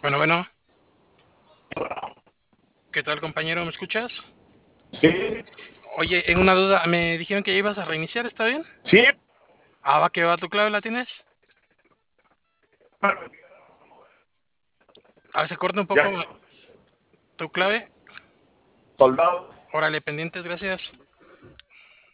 Bueno, bueno, ¿qué tal compañero? ¿Me escuchas? Sí, Oye, en una duda, me dijeron que ya ibas a reiniciar, ¿está bien? sí, Ah, va que va, ¿tu clave la tienes? A ver, se corta un poco ya, tu clave. soldado. Órale, pendientes, gracias.